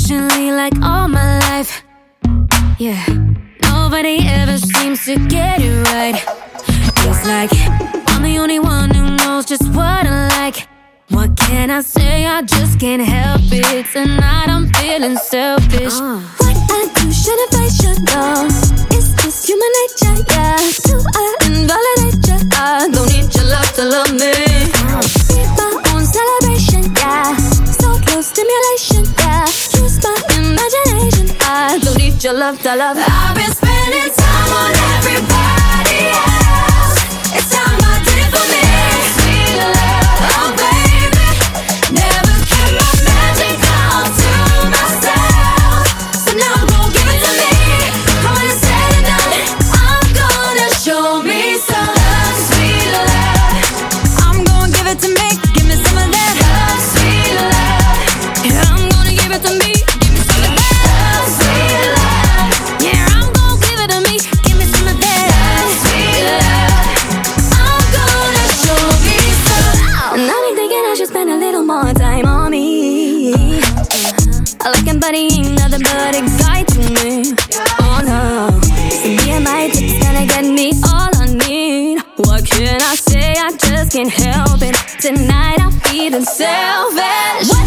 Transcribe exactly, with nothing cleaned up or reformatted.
patiently like all my life. Yeah, nobody ever seems to get it right. It's like I'm the only one who knows just what I like. What can I say? I just can't help it. Tonight I'm feeling selfish. uh. What I do, shouldn't I should know. It's just human nature, yeah. Do I invalidate you? I don't need your love to love me. uh. Be my own celebration, yeah. So close stimulation, yeah. Use my imagination. I don't need your love to love. I've been spending time on everybody else. It's time I did for me. Sweet love, oh baby. Never kept my magic all to myself. So now I'm gon' give it to me. When it's said and done, I'm gonna show me some love, sweet love. I'm gonna give it to me. Give me some of that love, sweet love. Yeah, I'm gonna give it to me. Give me some of that love, sweet love. Yeah, I'm gonna give it to me. Give me some of that love, sweet love. I'm gonna show me some love. And I've been thinking I should spend a little more time on me. I like him, but he ain't nothing but a guy to me. Oh no, so me and my tips gonna get me all I need. What can I say? I just can't help it. Tonight I'm feeling selfish.